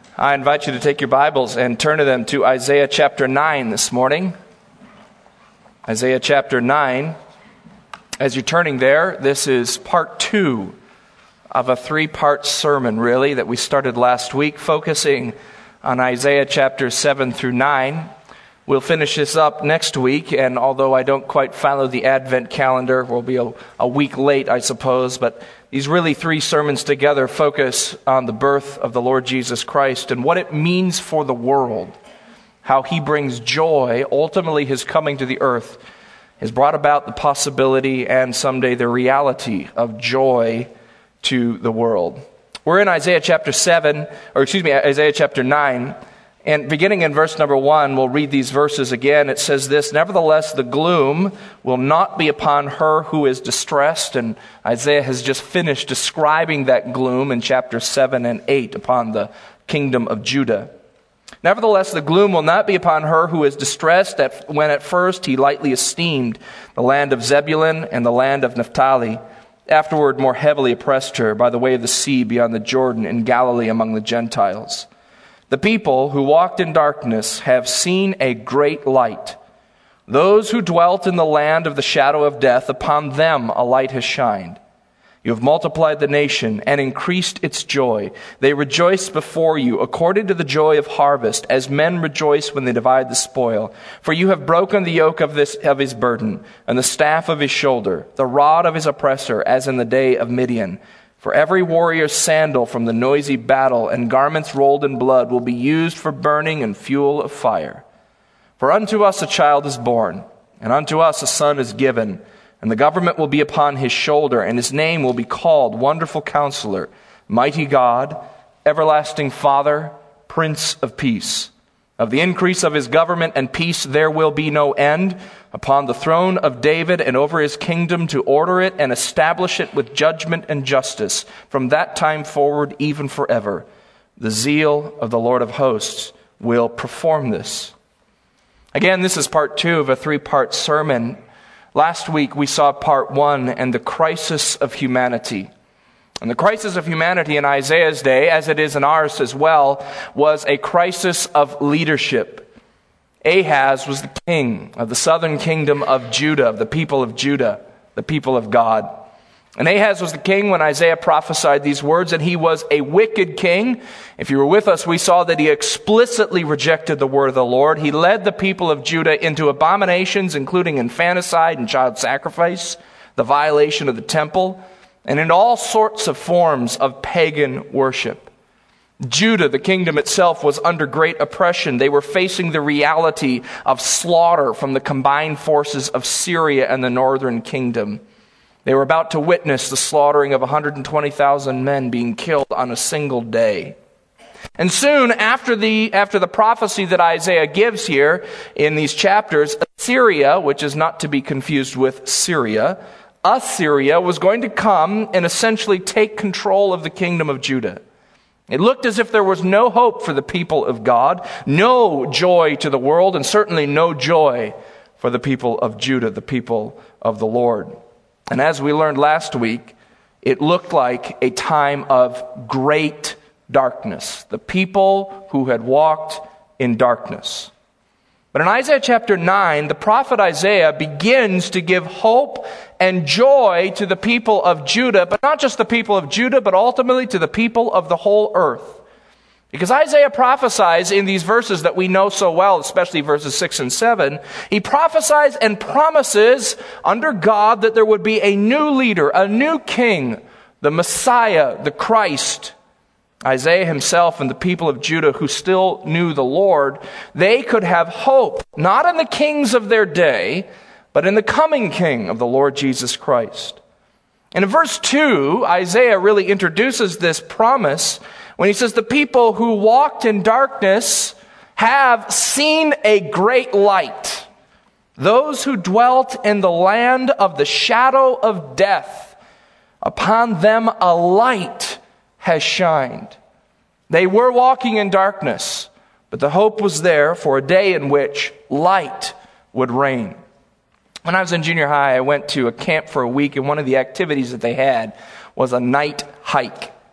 I invite you to take your Bibles and turn to them to Isaiah chapter 9 this morning. Isaiah chapter 9. As you're turning there, this is part 2 of a 3-part sermon, really, that we started last week, focusing on Isaiah chapters 7 through 9. We'll finish this up next week, and although I don't quite follow the Advent calendar, we'll be a week late, I suppose, but these really 3 sermons together focus on the birth of the Lord Jesus Christ and what it means for the world, how he brings joy. Ultimately, his coming to the earth has brought about the possibility and someday the reality of joy to the world. We're in Isaiah chapter 9, and beginning in verse number 1, we'll read these verses again. It says this: "Nevertheless, the gloom will not be upon her who is distressed." And Isaiah has just finished describing that gloom in chapters 7 and 8 upon the kingdom of Judah. "Nevertheless, the gloom will not be upon her who is distressed, when at first he lightly esteemed the land of Zebulun and the land of Naphtali. Afterward more heavily oppressed her by the way of the sea beyond the Jordan in Galilee among the Gentiles. The people who walked in darkness have seen a great light. Those who dwelt in the land of the shadow of death, upon them a light has shined. You have multiplied the nation and increased its joy. They rejoice before you according to the joy of harvest, as men rejoice when they divide the spoil. For you have broken the yoke of his burden, and the staff of his shoulder, the rod of his oppressor, as in the day of Midian. For every warrior's sandal from the noisy battle and garments rolled in blood will be used for burning and fuel of fire. For unto us a child is born, and unto us a son is given, and the government will be upon his shoulder, and his name will be called Wonderful Counselor, Mighty God, Everlasting Father, Prince of Peace. Of the increase of his government and peace there will be no end, upon the throne of David and over his kingdom, to order it and establish it with judgment and justice from that time forward, even forever. The zeal of the Lord of hosts will perform this." Again, this is part 2 of a 3-part sermon. Last week we saw part 1 and the crisis of humanity. And the crisis of humanity in Isaiah's day, as it is in ours as well, was a crisis of leadership. Ahaz was the king of the southern kingdom of Judah, of the people of Judah, the people of God. And Ahaz was the king when Isaiah prophesied these words, and he was a wicked king. If you were with us, we saw that he explicitly rejected the word of the Lord. He led the people of Judah into abominations, including infanticide and child sacrifice, the violation of the temple, and in all sorts of forms of pagan worship. Judah, the kingdom itself, was under great oppression. They were facing the reality of slaughter from the combined forces of Syria and the northern kingdom. They were about to witness the slaughtering of 120,000 men being killed on a single day. And soon after the prophecy that Isaiah gives here in these chapters, Assyria, which is not to be confused with Syria, Assyria was going to come and essentially take control of the kingdom of Judah. It looked as if there was no hope for the people of God, no joy to the world, and certainly no joy for the people of Judah, the people of the Lord. And as we learned last week, it looked like a time of great darkness. The people who had walked in darkness. But in Isaiah chapter 9, the prophet Isaiah begins to give hope and joy to the people of Judah, but not just the people of Judah, but ultimately to the people of the whole earth. Because Isaiah prophesies in these verses that we know so well, especially verses 6 and 7, he prophesies and promises under God that there would be a new leader, a new king, the Messiah, the Christ. Isaiah himself and the people of Judah who still knew the Lord, they could have hope, not in the kings of their day, but in the coming king of the Lord Jesus Christ. And in verse 2, Isaiah really introduces this promise when he says, "The people who walked in darkness have seen a great light. Those who dwelt in the land of the shadow of death, upon them a light has shined." They were walking in darkness, but the hope was there for a day in which light would reign. When I was in junior high, I went to a camp for a week, and one of the activities that they had was a night hike.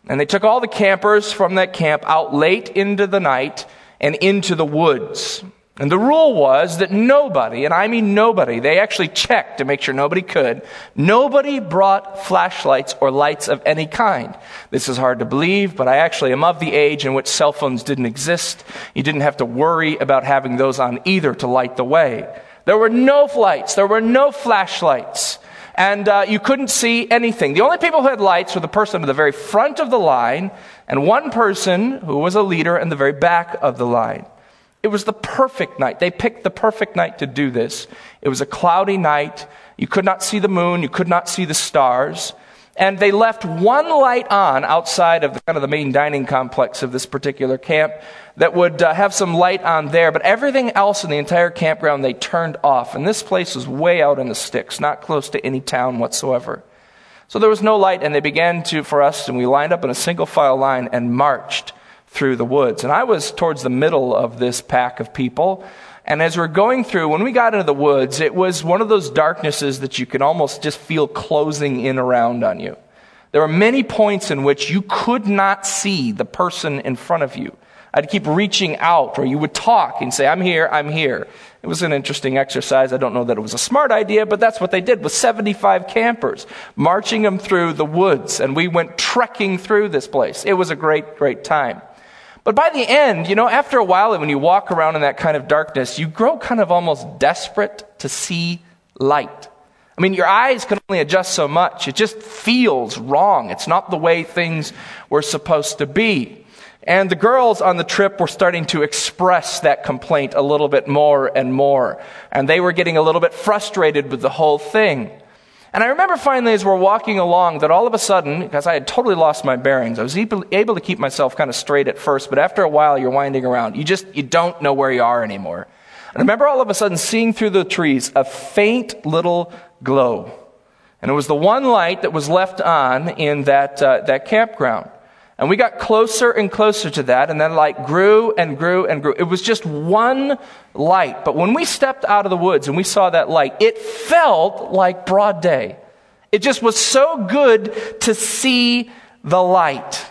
And they took all the campers from that camp out late into the night and into the woods. And the rule was that nobody, and I mean nobody, they actually checked to make sure nobody could, nobody brought flashlights or lights of any kind. This is hard to believe, but I actually am of the age in which cell phones didn't exist. You didn't have to worry about having those on either to light the way. There were no lights, there were no flashlights, and you couldn't see anything. The only people who had lights were the person at the very front of the line and one person who was a leader in the very back of the line. It was the perfect night. They picked the perfect night to do this. It was a cloudy night. You could not see the moon. You could not see the stars. And they left one light on outside of the main dining complex of this particular camp that would have some light on there. But everything else in the entire campground they turned off. And this place was way out in the sticks, not close to any town whatsoever. So there was no light, and they began for us, and we lined up in a single file line and marched through the woods. And I was towards the middle of this pack of people. And as we're going through, when we got into the woods, it was one of those darknesses that you can almost just feel closing in around on you. There were many points in which you could not see the person in front of you. I'd keep reaching out, or you would talk and say, I'm here, I'm here. It was an interesting exercise. I don't know that it was a smart idea, but that's what they did with 75 campers, marching them through the woods. And we went trekking through this place. It was a great, great time. But by the end, after a while, when you walk around in that kind of darkness, you grow kind of almost desperate to see light. I mean, your eyes can only adjust so much. It just feels wrong. It's not the way things were supposed to be. And the girls on the trip were starting to express that complaint a little bit more and more. And they were getting a little bit frustrated with the whole thing. And I remember finally as we're walking along that all of a sudden, because I had totally lost my bearings, I was able to keep myself kind of straight at first, but after a while you're winding around. You don't know where you are anymore. And I remember all of a sudden seeing through the trees a faint little glow. And it was the one light that was left on in that campground. And we got closer and closer to that, and that light grew and grew and grew. It was just one light. But when we stepped out of the woods and we saw that light, it felt like broad day. It just was so good to see the light.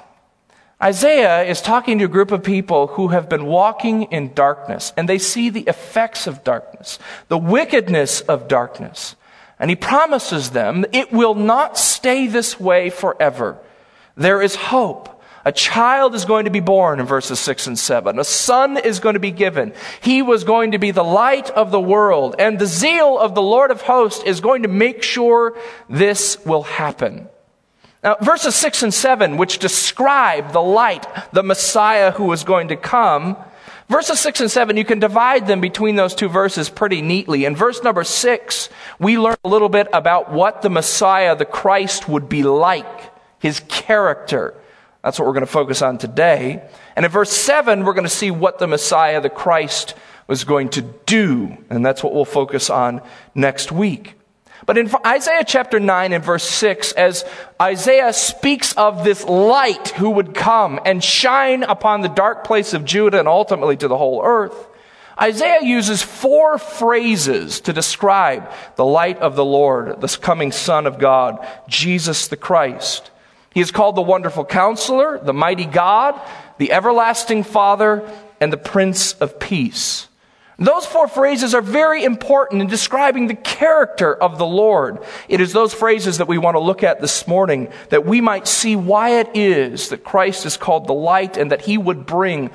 Isaiah is talking to a group of people who have been walking in darkness, and they see the effects of darkness, the wickedness of darkness. And he promises them it will not stay this way forever. There is hope. A child is going to be born in verses 6 and 7. A son is going to be given. He was going to be the light of the world. And the zeal of the Lord of hosts is going to make sure this will happen. Now, verses 6 and 7, which describe the light, the Messiah who is going to come, verses 6 and 7, you can divide them between those two verses pretty neatly. In verse number 6, we learn a little bit about what the Messiah, the Christ, would be like, his character. That's what we're going to focus on today. And in verse 7, we're going to see what the Messiah, the Christ, was going to do. And that's what we'll focus on next week. But in Isaiah chapter 9 and verse 6, as Isaiah speaks of this light who would come and shine upon the dark place of Judah and ultimately to the whole earth, Isaiah uses 4 phrases to describe the light of the Lord, this coming Son of God, Jesus the Christ. He is called the Wonderful Counselor, the Mighty God, the Everlasting Father, and the Prince of Peace. Those 4 phrases are very important in describing the character of the Lord. It is those phrases that we want to look at this morning, that we might see why it is that Christ is called the light and that he would bring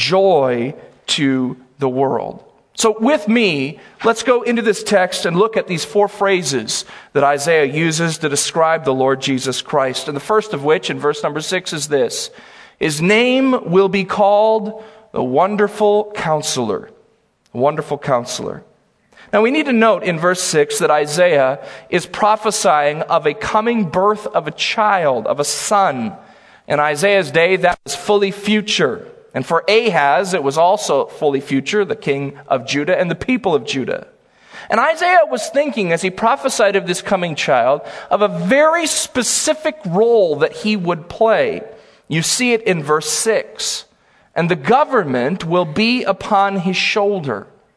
joy to the world. So with me, let's go into this text and look at these 4 phrases that Isaiah uses to describe the Lord Jesus Christ. And the first of which, in verse number 6, is this: his name will be called the Wonderful Counselor. Wonderful Counselor. Now we need to note in verse 6 that Isaiah is prophesying of a coming birth of a child, of a son. In Isaiah's day, that was fully future. And for Ahaz, it was also fully future, the king of Judah and the people of Judah. And Isaiah was thinking, as he prophesied of this coming child, of a very specific role that he would play. You see it in verse 6. And the government will be upon his shoulder.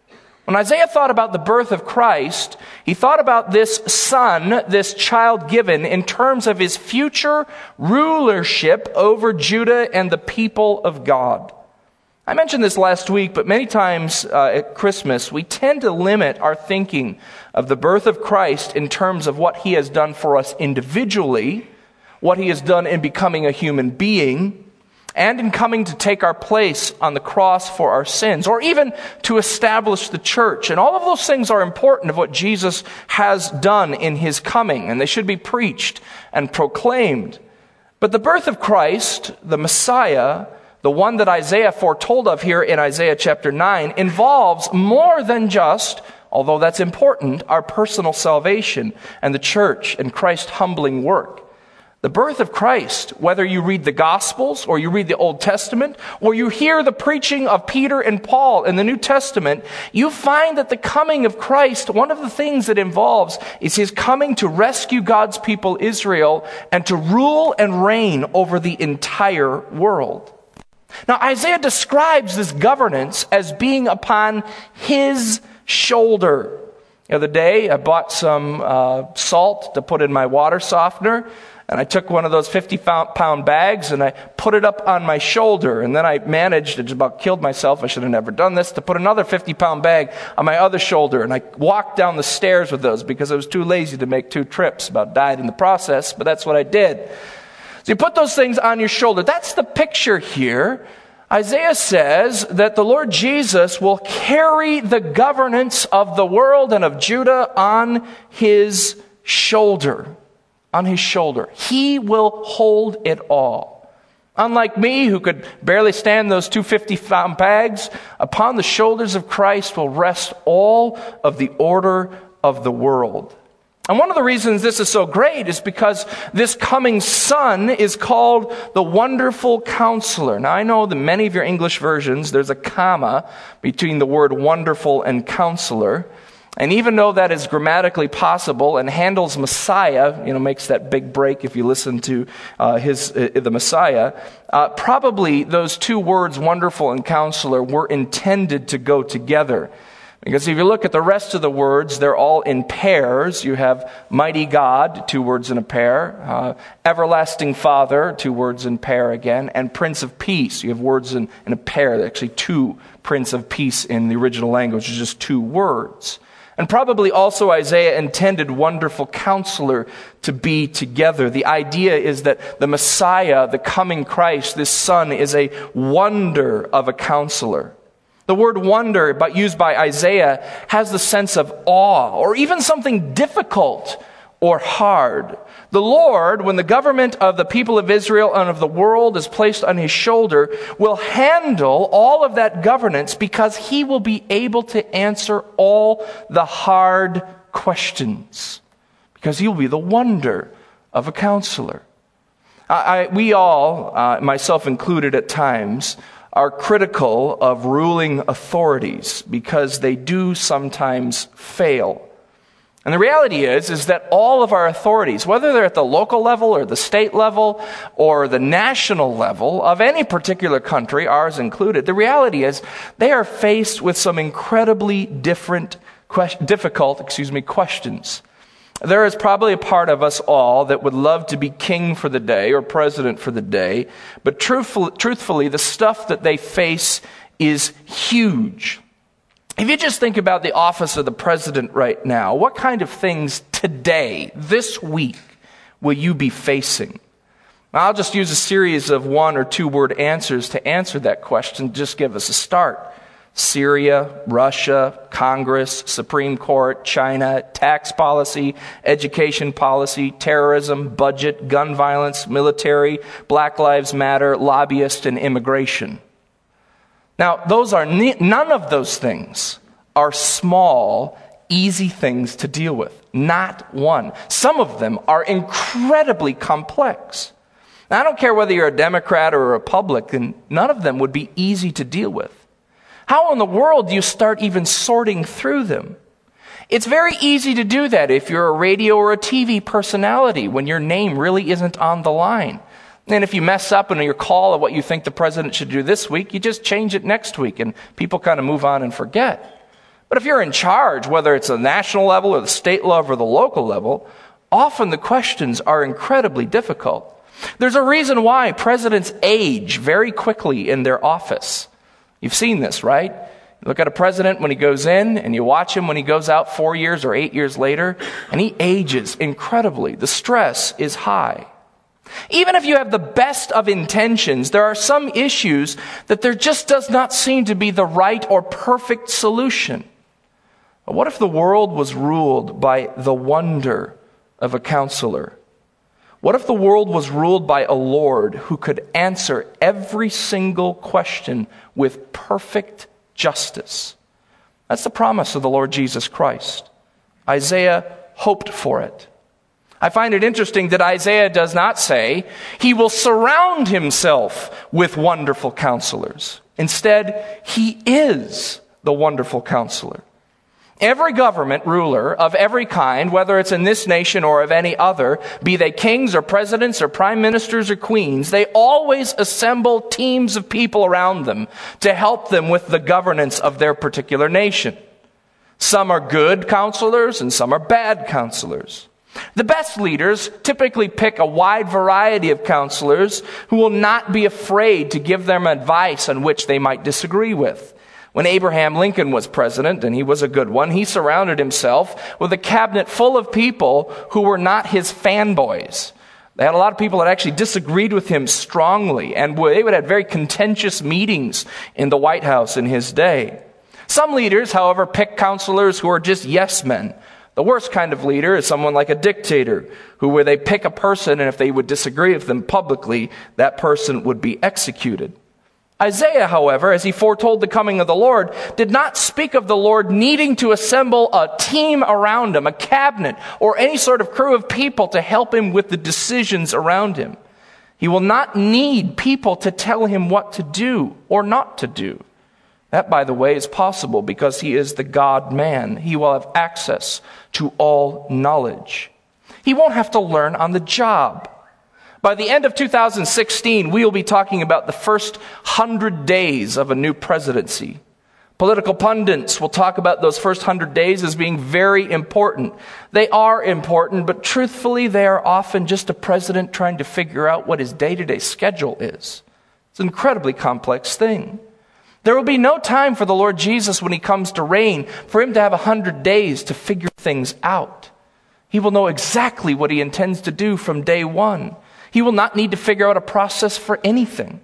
When Isaiah thought about the birth of Christ, he thought about this son, this child given, in terms of his future rulership over Judah and the people of God. I mentioned this last week, but many times at Christmas, we tend to limit our thinking of the birth of Christ in terms of what he has done for us individually, what he has done in becoming a human being, and in coming to take our place on the cross for our sins, or even to establish the church. And all of those things are important of what Jesus has done in his coming, and they should be preached and proclaimed. But the birth of Christ, the Messiah, the one that Isaiah foretold of here in Isaiah chapter 9, involves more than just, although that's important, our personal salvation and the church and Christ's humbling work. The birth of Christ, whether you read the Gospels or you read the Old Testament or you hear the preaching of Peter and Paul in the New Testament, you find that the coming of Christ, one of the things it involves is his coming to rescue God's people Israel and to rule and reign over the entire world. Now, Isaiah describes this governance as being upon his shoulder. The other day, I bought some salt to put in my water softener, and I took one of those 50-pound bags and I put it up on my shoulder, and then I managed, it just about killed myself, I should have never done this, to put another 50-pound bag on my other shoulder, and I walked down the stairs with those because I was too lazy to make 2 trips, about died in the process, but that's what I did. So you put those things on your shoulder. That's the picture here. Isaiah says that the Lord Jesus will carry the governance of the world and of Judah on his shoulder. On his shoulder. He will hold it all. Unlike me, who could barely stand those 2 50-pound bags, upon the shoulders of Christ will rest all of the order of the world. And one of the reasons this is so great is because this coming son is called the Wonderful Counselor. Now, I know that many of your English versions, there's a comma between the word wonderful and counselor. And even though that is grammatically possible, and Handel's Messiah, makes that big break if you listen to the Messiah, probably those 2 words, wonderful and counselor, were intended to go together. Because if you look at the rest of the words, they're all in pairs. You have mighty God, 2 words in a pair. Everlasting Father, 2 words in pair again. And Prince of Peace. You have words in a pair. They're actually 2 Prince of Peace in the original language. It's just 2 words. And probably also Isaiah intended Wonderful Counselor to be together. The idea is that the Messiah, the coming Christ, this Son, is a wonder of a counselor. The word wonder, but used by Isaiah, has the sense of awe or even something difficult or hard. The Lord, when the government of the people of Israel and of the world is placed on his shoulder, will handle all of that governance because he will be able to answer all the hard questions. Because he will be the wonder of a counselor. We all, myself included at times, are critical of ruling authorities because they do sometimes fail. And the reality is that all of our authorities, whether they're at the local level or the state level or the national level of any particular country, ours included, the reality is they are faced with some incredibly difficult questions. There is probably a part of us all that would love to be king for the day or president for the day, but truthfully, the stuff that they face is huge. If you just think about the office of the president right now, what kind of things today, this week, will you be facing? I'll just use a series of 1 or 2 word answers to answer that question. Just give us a start. Syria, Russia, Congress, Supreme Court, China, tax policy, education policy, terrorism, budget, gun violence, military, Black Lives Matter, lobbyists, and immigration. Now, none of those things are small, easy things to deal with. Not one. Some of them are incredibly complex. Now, I don't care whether you're a Democrat or a Republican, none of them would be easy to deal with. How in the world do you start even sorting through them? It's very easy to do that if you're a radio or a TV personality when your name really isn't on the line. And if you mess up in your call of what you think the president should do this week, you just change it next week and people kind of move on and forget. But if you're in charge, whether it's the national level or the state level or the local level, often the questions are incredibly difficult. There's a reason why presidents age very quickly in their office. You've seen this, right? You look at a president when he goes in, and you watch him when he goes out 4 years or 8 years later, and he ages incredibly. The stress is high. Even if you have the best of intentions, there are some issues that there just does not seem to be the right or perfect solution. But what if the world was ruled by the wonder of a counselor? What if the world was ruled by a Lord who could answer every single question with perfect justice? That's the promise of the Lord Jesus Christ. Isaiah hoped for it. I find it interesting that Isaiah does not say he will surround himself with wonderful counselors. Instead, he is the wonderful counselor. Every government ruler of every kind, whether it's in this nation or of any other, be they kings or presidents or prime ministers or queens, they always assemble teams of people around them to help them with the governance of their particular nation. Some are good counselors and some are bad counselors. The best leaders typically pick a wide variety of counselors who will not be afraid to give them advice on which they might disagree with. When Abraham Lincoln was president, and he was a good one, he surrounded himself with a cabinet full of people who were not his fanboys. They had a lot of people that actually disagreed with him strongly, and they would have very contentious meetings in the White House in his day. Some leaders, however, pick counselors who are just yes men. The worst kind of leader is someone like a dictator, where they pick a person, and if they would disagree with them publicly, that person would be executed. Isaiah, however, as he foretold the coming of the Lord, did not speak of the Lord needing to assemble a team around him, a cabinet, or any sort of crew of people to help him with the decisions around him. He will not need people to tell him what to do or not to do. That, by the way, is possible because he is the God-man. He will have access to all knowledge. He won't have to learn on the job. By the end of 2016, we will be talking about the first 100 days of a new presidency. Political pundits will talk about those first 100 days as being very important. They are important, but truthfully, they are often just a president trying to figure out what his day-to-day schedule is. It's an incredibly complex thing. There will be no time for the Lord Jesus when he comes to reign for him to have 100 days to figure things out. He will know exactly what he intends to do from day one. He will not need to figure out a process for anything.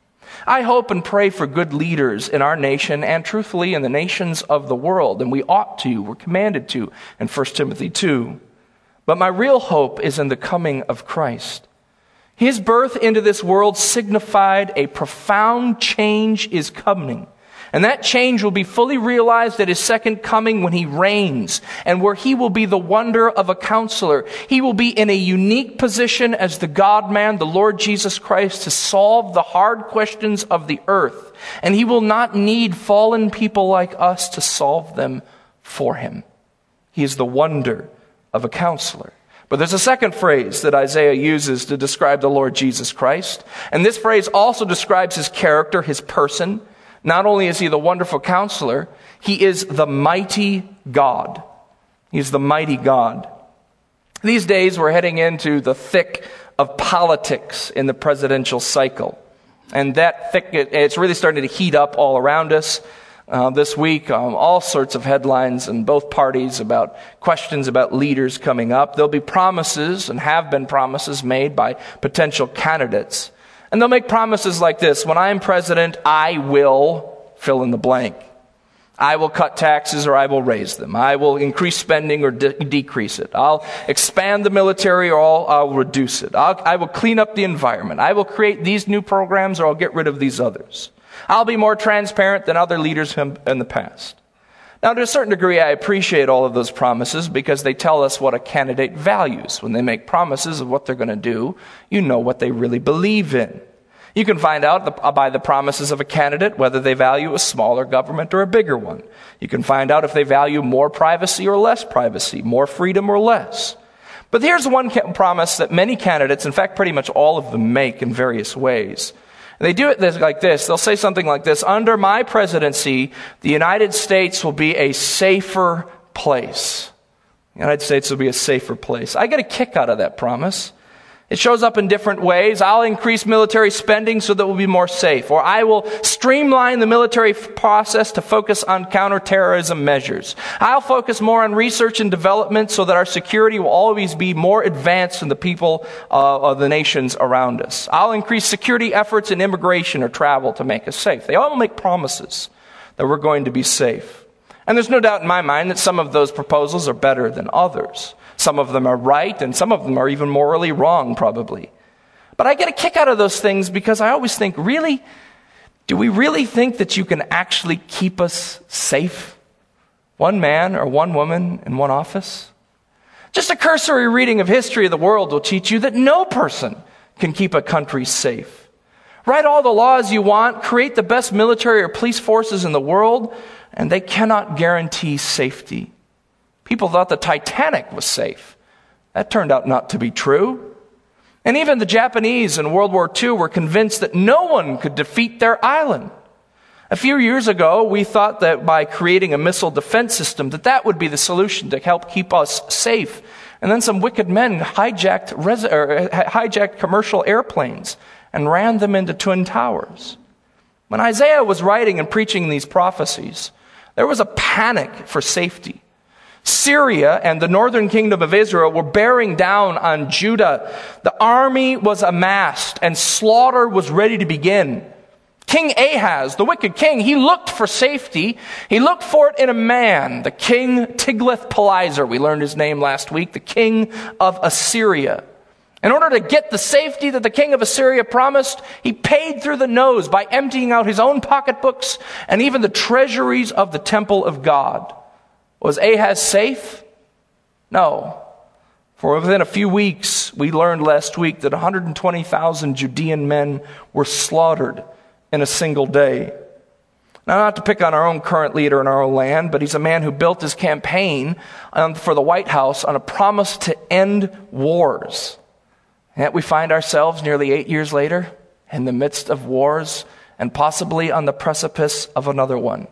I hope and pray for good leaders in our nation and truthfully in the nations of the world, and we ought to, we're commanded to in 1 Timothy 2. But my real hope is in the coming of Christ. His birth into this world signified a profound change is coming. And that change will be fully realized at his second coming when he reigns, and where he will be the wonder of a counselor. He will be in a unique position as the God-man, the Lord Jesus Christ, to solve the hard questions of the earth. And he will not need fallen people like us to solve them for him. He is the wonder of a counselor. But there's a second phrase that Isaiah uses to describe the Lord Jesus Christ. And this phrase also describes his character, his person. Not only is he the wonderful counselor, he is the mighty God. He's the mighty God. These days we're heading into the thick of politics in the presidential cycle. And that thick, it's really starting to heat up all around us. This week, all sorts of headlines in both parties about questions about leaders coming up. There'll be promises and have been promises made by potential candidates. And they'll make promises like this: when I am president, I will fill in the blank. I will cut taxes or I will raise them. I will increase spending or decrease it. I'll expand the military or I'll reduce it. I will clean up the environment. I will create these new programs or I'll get rid of these others. I'll be more transparent than other leaders in the past. Now, to a certain degree, I appreciate all of those promises because they tell us what a candidate values. When they make promises of what they're going to do, you know what they really believe in. You can find out by the promises of a candidate whether they value a smaller government or a bigger one. You can find out if they value more privacy or less privacy, more freedom or less. But here's one promise that many candidates, in fact pretty much all of them, make in various ways. And they do it like this. They'll say something like this: under my presidency, the United States will be a safer place. The United States will be a safer place. I get a kick out of that promise. It shows up in different ways. I'll increase military spending so that we'll be more safe. Or I will streamline the military process to focus on counterterrorism measures. I'll focus more on research and development so that our security will always be more advanced than the people of the nations around us. I'll increase security efforts in immigration or travel to make us safe. They all make promises that we're going to be safe. And there's no doubt in my mind that some of those proposals are better than others. Some of them are right, and some of them are even morally wrong, probably. But I get a kick out of those things because I always think, really? Do we really think that you can actually keep us safe? One man or one woman in one office? Just a cursory reading of history of the world will teach you that no person can keep a country safe. Write all the laws you want, create the best military or police forces in the world, and they cannot guarantee safety. People thought the Titanic was safe. That turned out not to be true. And even the Japanese in World War II were convinced that no one could defeat their island. A few years ago, we thought that by creating a missile defense system, that would be the solution to help keep us safe. And then some wicked men hijacked commercial airplanes and ran them into Twin Towers. When Isaiah was writing and preaching these prophecies, there was a panic for safety. Syria and the northern kingdom of Israel were bearing down on Judah. The army was amassed and slaughter was ready to begin. King Ahaz, the wicked king, he looked for safety. He looked for it in a man, the king Tiglath-Pileser. We learned his name last week, the king of Assyria. In order to get the safety that the king of Assyria promised, he paid through the nose by emptying out his own pocketbooks and even the treasuries of the temple of God. Was Ahaz safe? No. For within a few weeks, we learned last week that 120,000 Judean men were slaughtered in a single day. Now, not to pick on our own current leader in our own land, but he's a man who built his campaign for the White House on a promise to end wars. And yet we find ourselves nearly 8 years later in the midst of wars and possibly on the precipice of another one.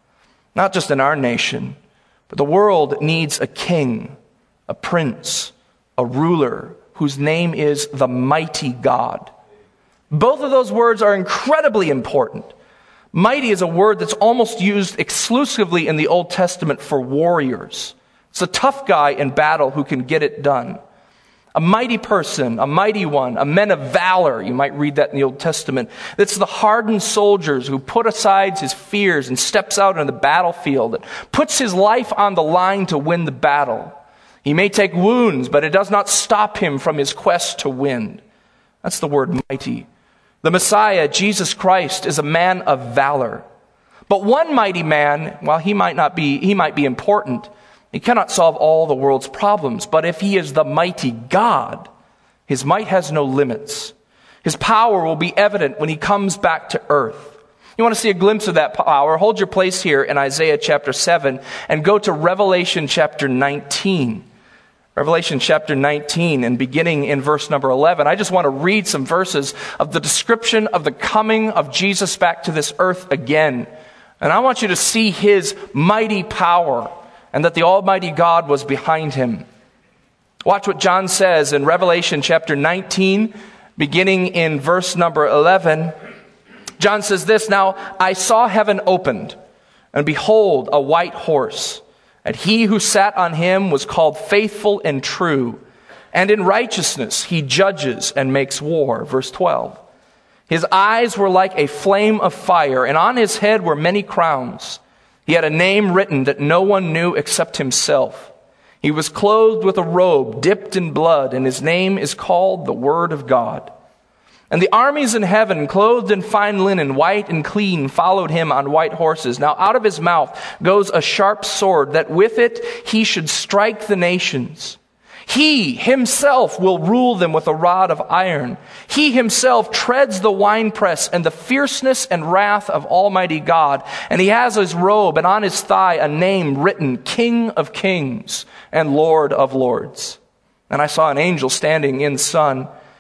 Not just in our nation, but the world needs a king, a prince, a ruler whose name is the mighty God. Both of those words are incredibly important. Mighty is a word that's almost used exclusively in the Old Testament for warriors. It's a tough guy in battle who can get it done. A mighty person, a mighty one, a men of valor. You might read that in the Old Testament. It's the hardened soldiers who put aside his fears and steps out on the battlefield and puts his life on the line to win the battle. He may take wounds, but it does not stop him from his quest to win. That's the word mighty. The Messiah, Jesus Christ, is a man of valor. But one mighty man, while he might be important, he cannot solve all the world's problems. But if he is the mighty God, his might has no limits. His power will be evident when he comes back to earth. You want to see a glimpse of that power? Hold your place here in Isaiah chapter 7 and go to Revelation chapter 19. Revelation chapter 19 and beginning in verse number 11. I just want to read some verses of the description of the coming of Jesus back to this earth again. And I want you to see his mighty power and that the Almighty God was behind him. Watch what John says in Revelation chapter 19, beginning in verse number 11. John says this, "Now I saw heaven opened, and behold, a white horse. And he who sat on him was called Faithful and True. And in righteousness he judges and makes war." Verse 12. "His eyes were like a flame of fire, and on his head were many crowns. He had a name written that no one knew except himself. He was clothed with a robe dipped in blood, and his name is called the Word of God. And the armies in heaven, clothed in fine linen, white and clean, followed him on white horses. Now out of his mouth goes a sharp sword, that with it he should strike the nations. He himself will rule them with a rod of iron. He himself treads the winepress and the fierceness and wrath of Almighty God. And he has his robe and on his thigh a name written, King of Kings and Lord of Lords. And I saw an angel standing in the sun,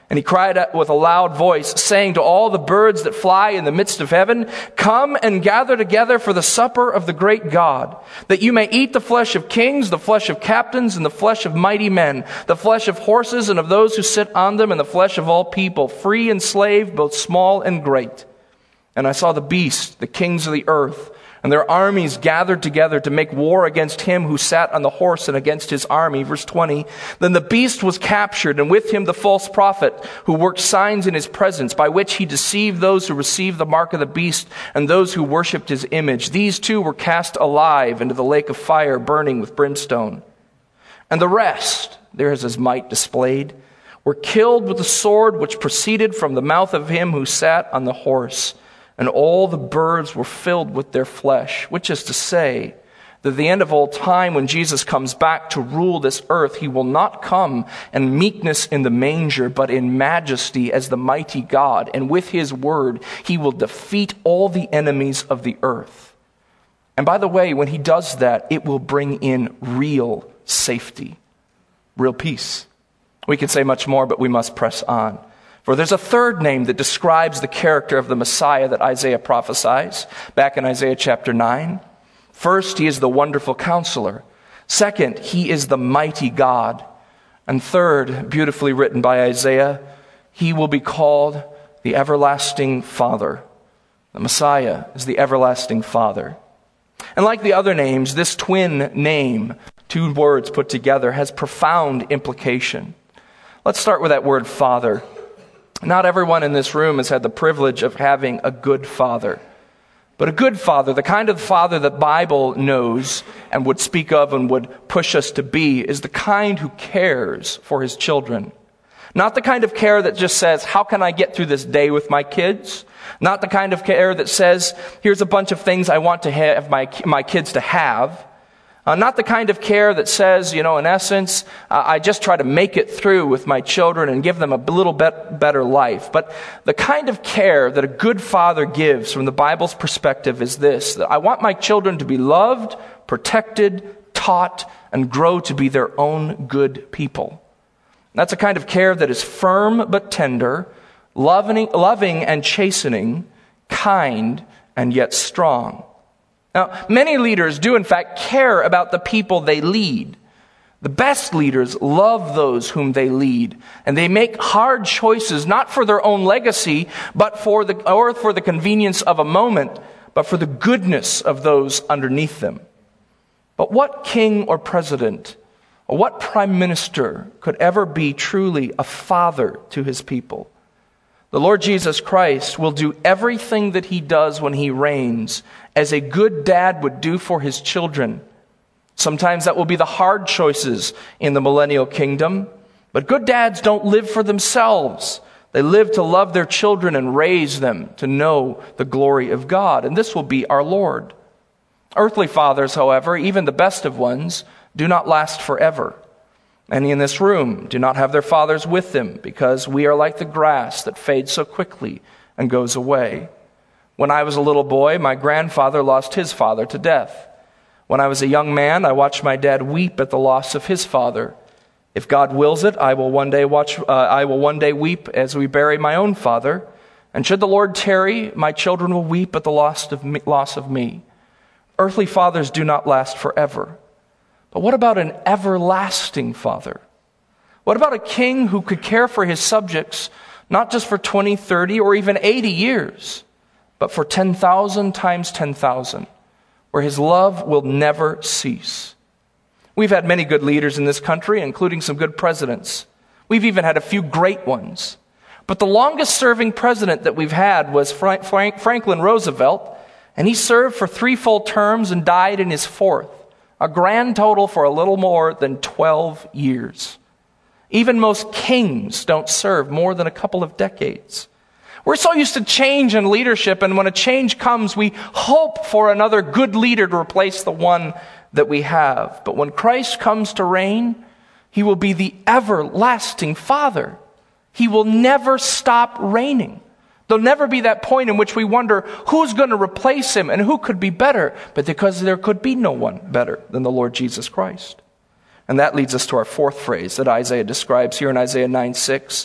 And he cried out with a loud voice, saying to all the birds that fly in the midst of heaven, come and gather together for the supper of the great God, that you may eat the flesh of kings, the flesh of captains, and the flesh of mighty men, the flesh of horses and of those who sit on them, and the flesh of all people, free and slave, both small and great. And I saw the beast, the kings of the earth, and their armies gathered together to make war against him who sat on the horse and against his army. Verse 20, then the beast was captured, and with him the false prophet who worked signs in his presence, by which he deceived those who received the mark of the beast and those who worshipped his image. These two were cast alive into the lake of fire burning with brimstone. And the rest, there is his might displayed, were killed with the sword which proceeded from the mouth of him who sat on the horse. And all the birds were filled with their flesh, which is to say, that at the end of all time, when Jesus comes back to rule this earth, he will not come in meekness in the manger, but in majesty as the mighty God. And with his word, he will defeat all the enemies of the earth. And by the way, when he does that, it will bring in real safety, real peace. We could say much more, but we must press on. For there's a third name that describes the character of the Messiah that Isaiah prophesies back in Isaiah chapter 9. First, he is the wonderful counselor. Second, he is the mighty God. And third, beautifully written by Isaiah, he will be called the everlasting Father. The Messiah is the everlasting Father. And like the other names, this twin name, two words put together, has profound implication. Let's start with that word Father. Not everyone in this room has had the privilege of having a good father. But a good father, the kind of father that the Bible knows and would speak of and would push us to be, is the kind who cares for his children. Not the kind of care that just says, how can I get through this day with my kids? Not the kind of care that says, here's a bunch of things I want to have my kids to have. Not the kind of care that says, in essence, I just try to make it through with my children and give them a little bit better life. But the kind of care that a good father gives from the Bible's perspective is this, that I want my children to be loved, protected, taught, and grow to be their own good people. That's a kind of care that is firm but tender, loving and chastening, kind and yet strong. Now, many leaders do in fact care about the people they lead. The best leaders love those whom they lead, and they make hard choices not for their own legacy, but for the convenience of a moment, but for the goodness of those underneath them. But what king or president or what prime minister could ever be truly a father to his people? The Lord Jesus Christ will do everything that he does when he reigns as a good dad would do for his children. Sometimes that will be the hard choices in the millennial kingdom. But good dads don't live for themselves. They live to love their children and raise them to know the glory of God. And this will be our Lord. Earthly fathers, however, even the best of ones, do not last forever. Many in this room do not have their fathers with them because we are like the grass that fades so quickly and goes away. When I was a little boy, my grandfather lost his father to death. When I was a young man, I watched my dad weep at the loss of his father. If God wills it, I will one day weep as we bury my own father. And should the Lord tarry, my children will weep at the loss of me. Earthly fathers do not last forever. But what about an everlasting father? What about a king who could care for his subjects not just for 20, 30, or even 80 years, but for 10,000 times 10,000, where his love will never cease? We've had many good leaders in this country, including some good presidents. We've even had a few great ones. But the longest serving president that we've had was Franklin Roosevelt, and he served for 3 full terms and died in his 4th. A grand total for a little more than 12 years. Even most kings don't serve more than a couple of decades. We're so used to change in leadership, and when a change comes, we hope for another good leader to replace the one that we have. But when Christ comes to reign, he will be the everlasting Father. He will never stop reigning. There'll never be that point in which we wonder who's going to replace him and who could be better, but because there could be no one better than the Lord Jesus Christ. And that leads us to our 4th phrase that Isaiah describes here in Isaiah 9:6.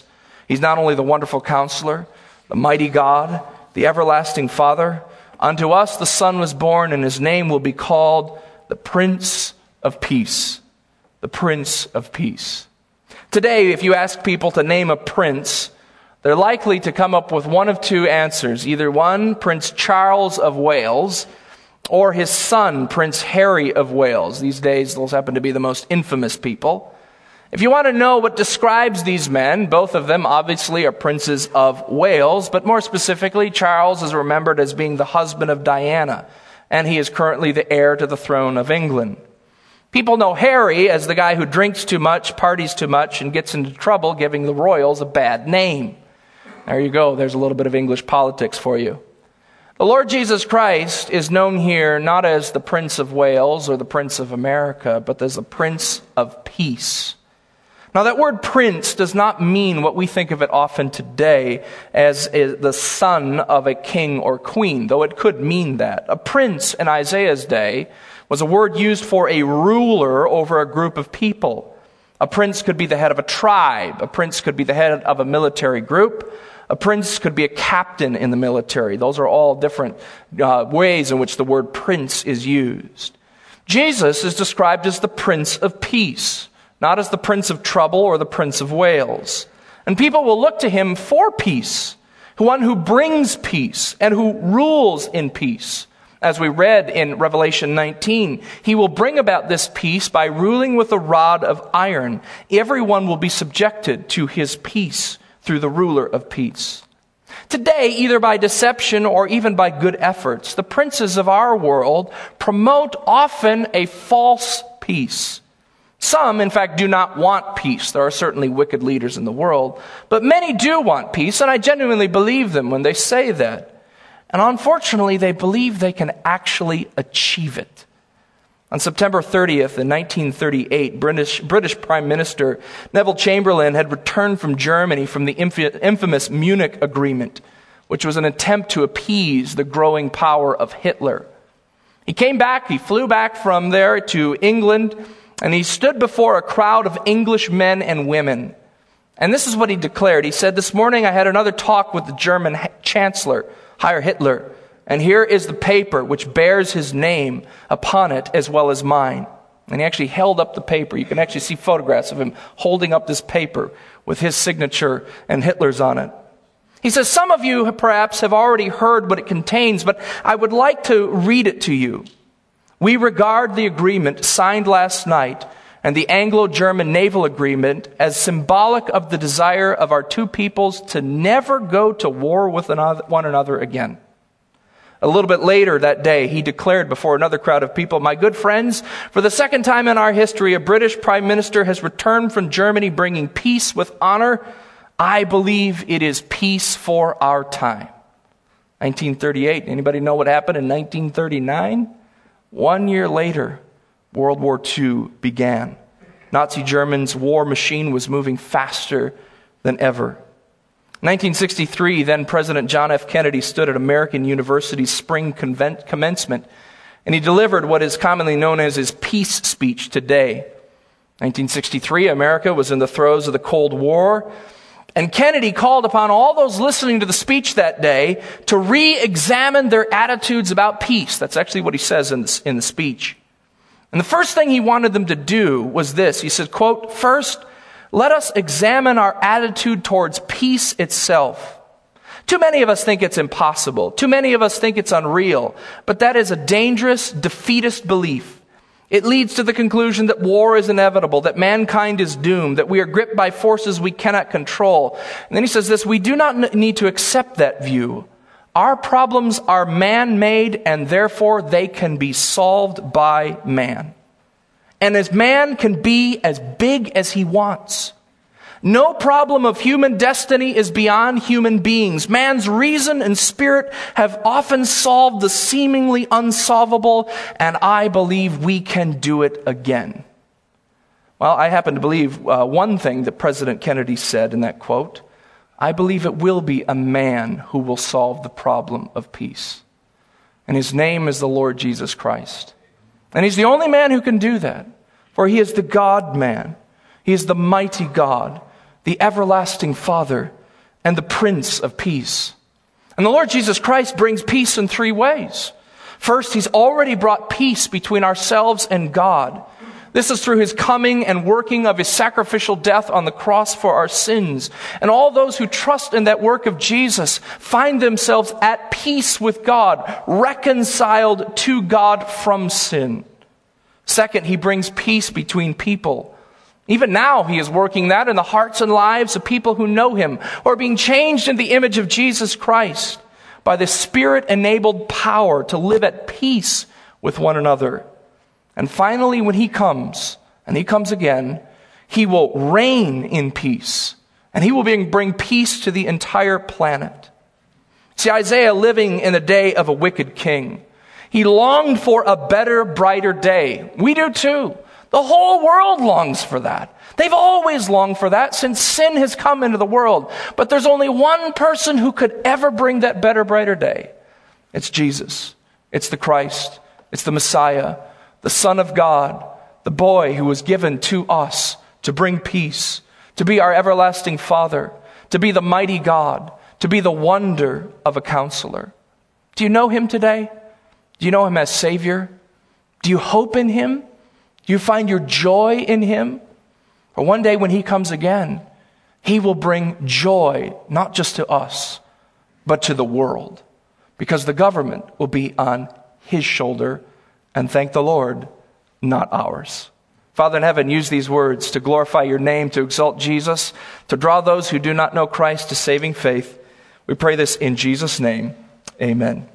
He's not only the wonderful counselor, the mighty God, the everlasting Father. Unto us the Son was born, and his name will be called the Prince of Peace. The Prince of Peace. Today, if you ask people to name a prince, they're likely to come up with one of two answers. Either one, Prince Charles of Wales, or his son, Prince Harry of Wales. These days, those happen to be the most infamous people. If you want to know what describes these men, both of them obviously are princes of Wales, but more specifically, Charles is remembered as being the husband of Diana, and he is currently the heir to the throne of England. People know Harry as the guy who drinks too much, parties too much, and gets into trouble, giving the royals a bad name. There you go. There's a little bit of English politics for you. The Lord Jesus Christ is known here not as the Prince of Wales or the Prince of America, but as the Prince of Peace. Now, that word prince does not mean what we think of it often today as the son of a king or queen, though it could mean that. A prince in Isaiah's day was a word used for a ruler over a group of people. A prince could be the head of a tribe. A prince could be the head of a military group. A prince could be a captain in the military. Those are all different ways in which the word prince is used. Jesus is described as the Prince of Peace, not as the Prince of Trouble or the Prince of Wales. And people will look to him for peace, one who brings peace and who rules in peace. As we read in Revelation 19, he will bring about this peace by ruling with a rod of iron. Everyone will be subjected to his peace through the ruler of peace. Today, either by deception or even by good efforts, the princes of our world promote often a false peace. Some, in fact, do not want peace. There are certainly wicked leaders in the world, but many do want peace, and I genuinely believe them when they say that. And unfortunately, they believe they can actually achieve it. On September 30th, in 1938, British Prime Minister Neville Chamberlain had returned from Germany from the infamous Munich Agreement, which was an attempt to appease the growing power of Hitler. He flew back from there to England, and he stood before a crowd of English men and women. And this is what he declared. He said, "This morning I had another talk with the German Chancellor, Heil Hitler. And here is the paper which bears his name upon it as well as mine." And he actually held up the paper. You can actually see photographs of him holding up this paper with his signature and Hitler's on it. He says, "Some of you perhaps have already heard what it contains, but I would like to read it to you. We regard the agreement signed last night and the Anglo-German naval agreement as symbolic of the desire of our two peoples to never go to war with one another again." A little bit later that day, he declared before another crowd of people, "My good friends, for the second time in our history, a British Prime Minister has returned from Germany bringing peace with honor. I believe it is peace for our time." 1938. Anybody know what happened in 1939? 1 year later, World War II began. Nazi Germany's war machine was moving faster than ever. 1963, then President John F. Kennedy stood at American University's spring commencement, and he delivered what is commonly known as his peace speech today. 1963, America was in the throes of the Cold War, and Kennedy called upon all those listening to the speech that day to re-examine their attitudes about peace. That's actually what he says in the speech. And the first thing he wanted them to do was this. He said, quote, "First, let us examine our attitude towards peace itself. Too many of us think it's impossible. Too many of us think it's unreal. But that is a dangerous, defeatist belief. It leads to the conclusion that war is inevitable, that mankind is doomed, that we are gripped by forces we cannot control." And then he says this, "We do not need to accept that view. Our problems are man-made, and therefore they can be solved by man. And as man can be as big as he wants. No problem of human destiny is beyond human beings. Man's reason and spirit have often solved the seemingly unsolvable, and I believe we can do it again." Well, I happen to believe one thing that President Kennedy said in that quote. I believe it will be a man who will solve the problem of peace. And his name is the Lord Jesus Christ. And he's the only man who can do that. For he is the God-man. He is the mighty God, the everlasting Father, and the Prince of Peace. And the Lord Jesus Christ brings peace in three ways. First, he's already brought peace between ourselves and God. This is through his coming and working of his sacrificial death on the cross for our sins. And all those who trust in that work of Jesus find themselves at peace with God, reconciled to God from sin. Second, he brings peace between people. Even now, he is working that in the hearts and lives of people who know him, or are being changed in the image of Jesus Christ by the Spirit-enabled power to live at peace with one another. And finally, when he comes, and he comes again, he will reign in peace, and he will bring peace to the entire planet. See, Isaiah, living in the day of a wicked king, he longed for a better, brighter day. We do too. The whole world longs for that. They've always longed for that since sin has come into the world. But there's only one person who could ever bring that better, brighter day. It's Jesus. It's the Christ. It's the Messiah, the Son of God, the boy who was given to us to bring peace, to be our everlasting Father, to be the mighty God, to be the wonder of a counselor. Do you know him today? Do you know him as Savior? Do you hope in him? Do you find your joy in him? Or one day when he comes again, he will bring joy not just to us, but to the world, because the government will be on his shoulder, and thank the Lord, not ours. Father in heaven, use these words to glorify your name, to exalt Jesus, to draw ththose who do not know Christ to saving faith. We pray this in Jesus' name. Amen.